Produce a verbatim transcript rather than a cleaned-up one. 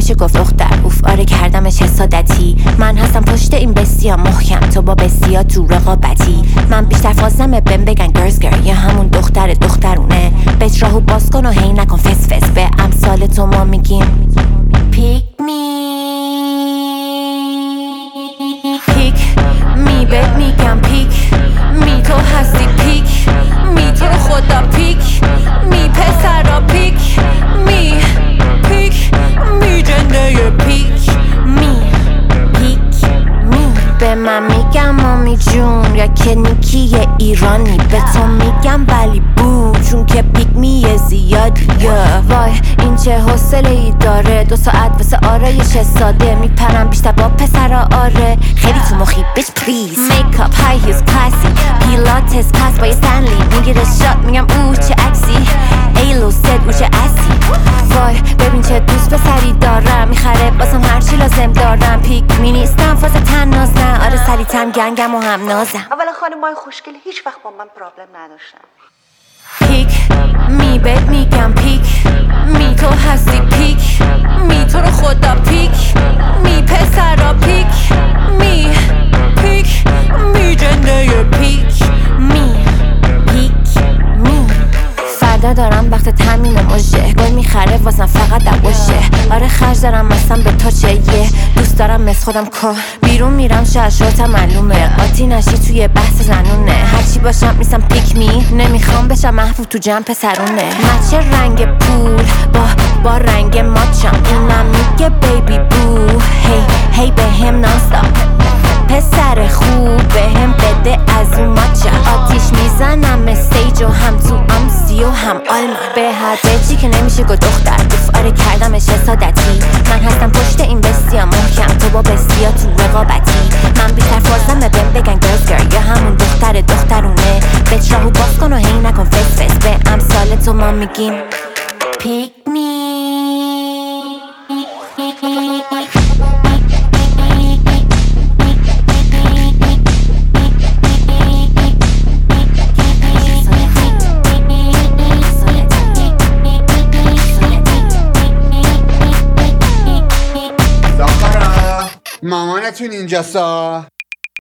نمیشه گفت دختر. اوف آره کردمش حسادتی. من هستم پشت این بسیا محکم، تو با بسیا تو رقابتی. من بیشتر فازمه بهم بگن گرز گر، یا همون دختر دخترونه. بهت راهو باز کن و هی نکن فس فس. به امثال تو ما میگیم پیک می پیک می بهت میگم پیک می. تو هستی پیک می، تو رو خدا پیک می. پسرا پیک می پیک می. جنده پیک می پیک می. به من میگم مامی جون یا که نیکی ایرانی. به تو میگم ولی بو چون که پیک می زیادی. وای این چه حوصله ای داره، دو ساعت واسه آرایش ساده. میپرم بیشتر با پسرا آره. خیلی تو مخی بیش پلیز. میکاپ های هیلز کلاسی، پیلاتس پس با یه استنلی. میگیره شات میگم اوه چه عکسی. ایلو سد او چه اسی. وای ببین چه دوست پسری دارم، میخره باسم هرچی لازم دارم. پیک می نیستم فاز تن ناز نه، آره سریعتم گنگم و هم نازم. اولا خانمای خوشگل هیچ وقت با من پرابلم نداشتن. پیک می بهت میگم پیک می. تو هستی پیک می، تو رو خدا پیک می. پسرا پیک می پیک می. جنده پیک می پیک می. فردا دارم وقت تامین موشه، گل میخره واسم فقط دبوشه. آره خرج دارم مثلا به تو چه یه دوست دارم مثل خودم که بیرون میرم شهر شورتم معلومه. قاطی نشی توی بحث زنونه، هرچی باشم میسم پیک می. نمیخوام بشم محبوب تو جمع پسرونه. مچه رنگ پول با با رنگ ماچم، اینم میگه بیبی بو. هی هی به هم نانستاپ پسر خوب به هم بده از اون ماچه. آتیش میزنم استیج و هم تو آمسی و هم آلمان. به هر بچی که نمیشه گفت دختر. گفت آره کردمش حسادتی. من هستم پشت این بسیا محکم، تو با بسیا تو رقابتی. من بیشتر فازمه بهم بگن گرز گر، یا همون دختر دخترونه. بهت راهو باز کن و هی نکن فس فس. به امثال تو ما میگیم پیک می. مامانتون اینجاستا.